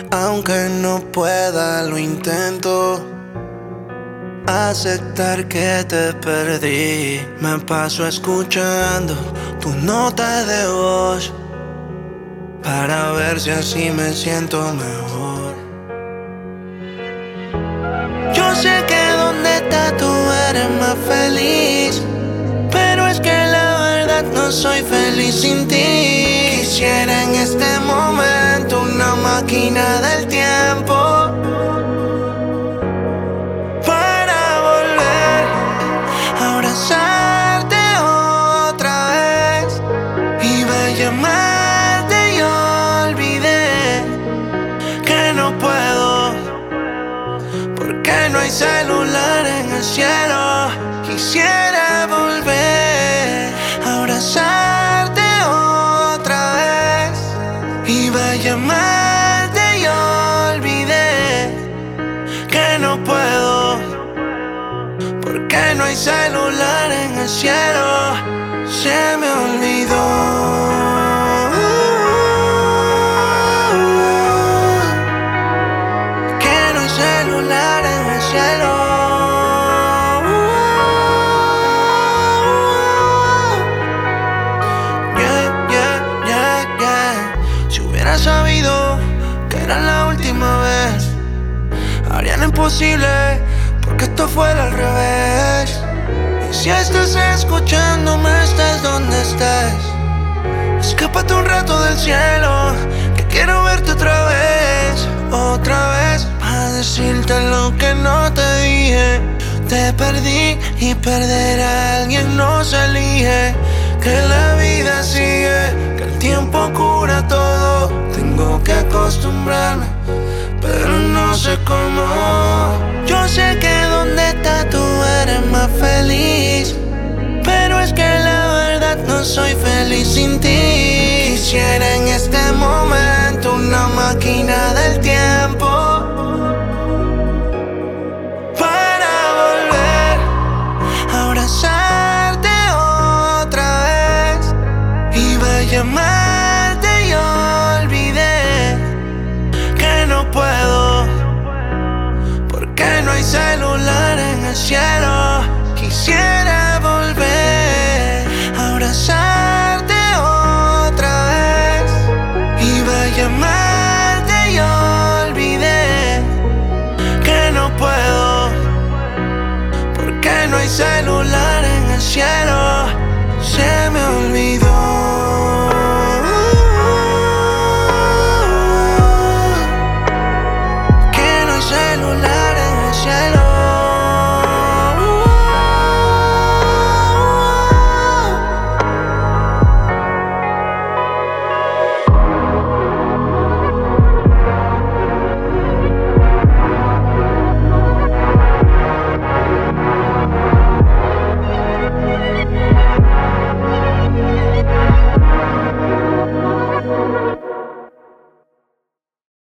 Aunque no pueda, lo intento. Aceptar que te perdí. Me paso escuchando tu nota de voz para ver si así me siento mejor. Yo sé que donde estás tú eres más feliz, pero es que la verdad no soy feliz sin ti. Quisiera en este momento una máquina del tiempo para volver a abrazarte otra vez. Iba a llamarte y olvidé que no puedo, porque no hay celular en el cielo. Quisiera volver a abrazarte otra vez. Iba a llamarte y olvidé que no puedo, porque no hay celular en el cielo. Se me olvidó que no hay celular en el cielo. Si hubiera sabido que era la última vez, haría lo imposible porque esto fuera al revés. Y si estás escuchándome, estés donde estés, escápate un rato del cielo, que quiero verte otra vez, para decirte lo que no te dije. Te perdí y perder a alguien no se elige, que la vida sigue, que el tiempo cura todo. Tengo que acostumbrarme, pero no sé cómo. Yo sé que donde estás tú eres más feliz, pero es que la verdad no soy feliz sin ti. Quisiera en este momento una máquina del tiempo para volver a abrazarte otra vez. Iba a llamarte y olvidé que no puedo, porque no hay celular en el cielo. Quisiera volver a abrazarte otra vez. Iba a llamarte y olvidé que no puedo, porque no hay celular en el cielo.